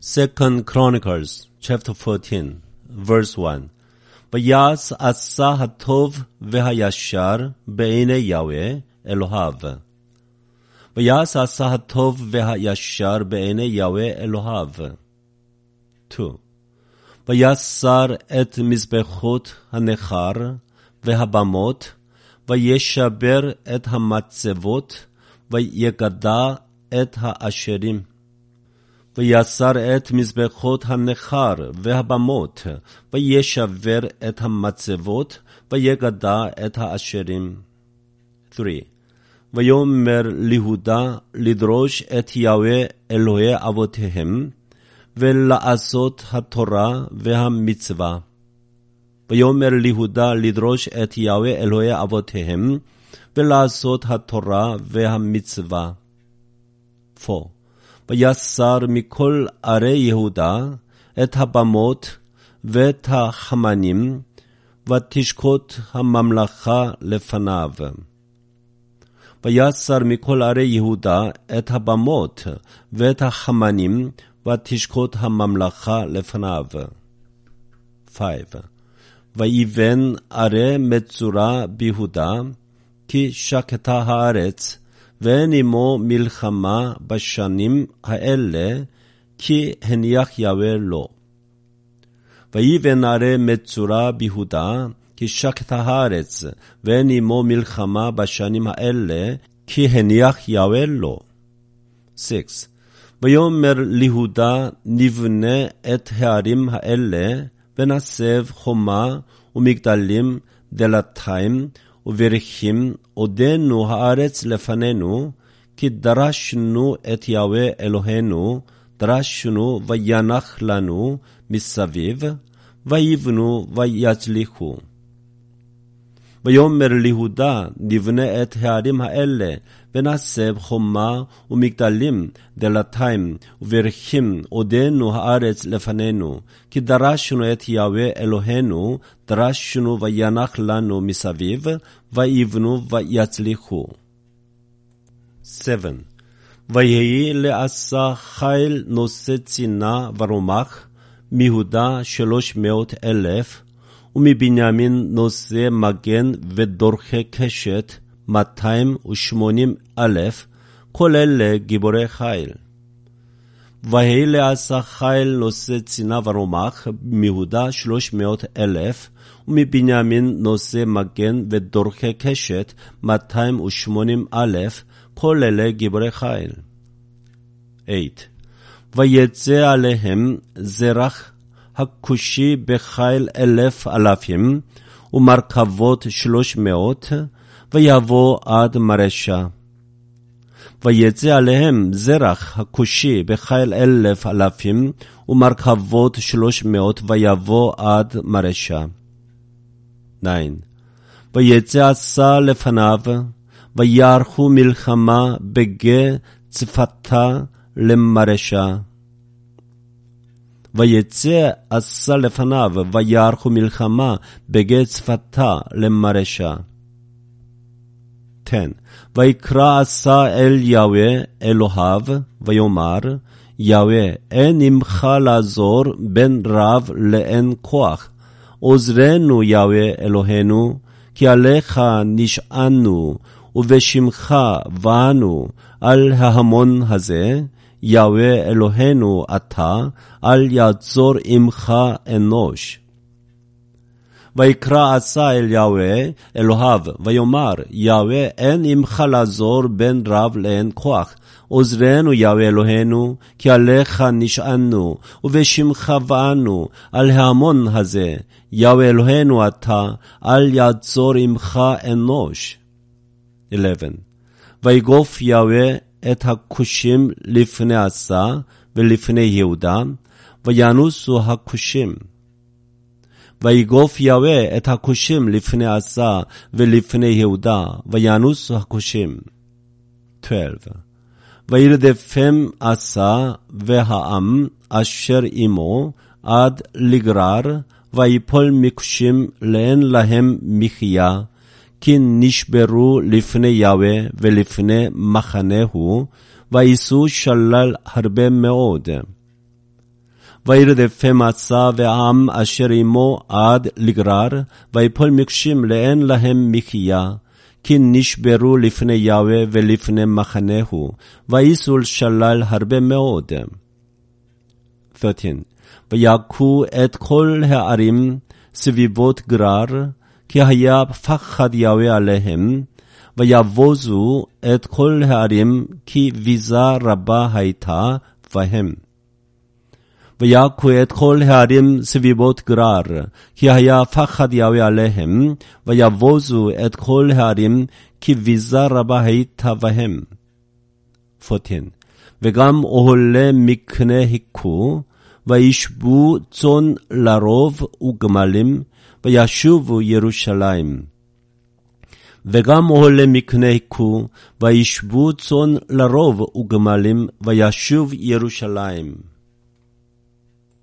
Second Chronicles chapter 14 verse 1 ויעש עשה הטוב והישר בעיני יהוה אלוהיו. ויעש עשה הטוב והישר בעיני יהוה אלוהיו. 2 ויסר את מזבחות הנכר והבמות וישבר את המצבות ויגדע את האשרים. ויסר את מזבחות הנכר והבמות, וישבר את המצבות, ויגדע את האשרים. 3. ויאמר ליהודה לדרוש את יהוה אלוהי אבותיהם, ולעשות התורה והמצווה. ויאמר ליהודה לדרוש את יהוה אלוהי אבותיהם, ולעשות התורה והמצווה. 4. ויסר מכל ערי יהודה את הבמות ואת החמנים, ותשקוט הממלכה לפניו. ויסר מכל ערי יהודה את הבמות ואת החמנים, ותשקוט הממלכה לפניו. 5. ויבן ערי מצורע ביהודה, כי שקטה הארץ, ואין עמו מלחמה בשנים האלה, כי הניח יהוה לו. ויבן ערי מצורע ביהודה, כי שקטה הארץ, ואין עמו מלחמה בשנים האלה, כי הניח יהוה לו. 6. ויאמר ליהודה נבנה את הערים האלה, ונסב חומה ומגדלים דלתיים, וברכים עודנו הארץ לפנינו, כי דרשנו את יהוה אלוהינו, דרשנו וינח לנו מסביב, ויבנו ויצליחו. ויאמר ליהודה נבנה את הערים האלה, ונסב חומה ומגדלים דלתיים, וברכים עודנו הארץ לפנינו, כי דרשנו את יהוה אלוהינו, דרשנו וינח לנו מסביב, ויבנו ויצליחו. 7. ויהי לעשה חיל נושא צינה ורומח, מיהודה 300,000, ומבנימין נושא מגן ודורכי קשת 280,000, כל אלה גיבורי חיל. ויהי לעשה חיל נושא צינה ורומח, מיהודה 300,000, ומבנימין נושא מגן ודורכי קשת 280,000, כל אלה גיבורי חיל. 8. ויצא עליהם זרח הכושי בחיל 1,000, ומרכבות 300, ויבוא עד מרשה. ויצא עליהם זרח הכושי בחיל 1,000, ומרכבות 300, ויבוא עד מרשה. 9. ויצא עשה לפניו, ויערכו מלחמה בגיא צפתה למרשה. ויצא עשה לפניו, ויערכו מלחמה בגיא צפתה למרשה. 10. ויקרא עשה אל יהוה אלוהיו, ויאמר, יהוה, אין עמך לעזור בין רב לאין כוח. עוזרנו יהוה אלוהינו, כי עליך נשענו, ובשמך באנו על ההמון הזה. יהוה אלוהינו אתה, אל יעזור עמך אנוש. ויקרא עשה אל יהוה אלוהיו, ויאמר, יהוה, אין עמך לעזור בין רב לאין כוח. עוזרנו יהוה אלוהינו, כי עליך נשענו, ובשמך באנו על ההמון הזה. יהוה אלוהינו אתה, אל יעזור עמך אנוש. 11. ויגוף יהוה את הכושים לפני עשה ולפני יהודה, וינוסו הכושים. ויגוף יהוה את הכושים לפני עשה ולפני יהודה, וינוסו הכושים. 12. וירדפם עשה והעם אשר עמו עד לגרר, ויפול מכושים לאין להם מחיה, כי נשברו לפני יהוה ולפני מחנהו, וייסעו שלל הרבה מאוד. וירדפם מצה והעם אשר עמו עד לגרר, ויפול מקשים לאין להם מחיה, כי נשברו לפני יהוה ולפני מחנהו, וייסעו שלל הרבה מאוד. 13. ויכו את כל הערים סביבות גרר, כי היה פחד יהוה עליהם, ויבוזו את כל הערים, כי ביזה רבה הייתה בהם. ויכו את כל הערים סביבות גרר, כי היה פחד יהוה עליהם, ויבוזו את כל הערים, כי ביזה רבה הייתה בהם. 14. וגם אוהלי מקנה היכו, וישבו צאן לרוב וגמלים, וישובו ירושלים. וגם אוהלי מקנה היכו, וישבו צאן לרוב וגמלים, וישוב ירושלים.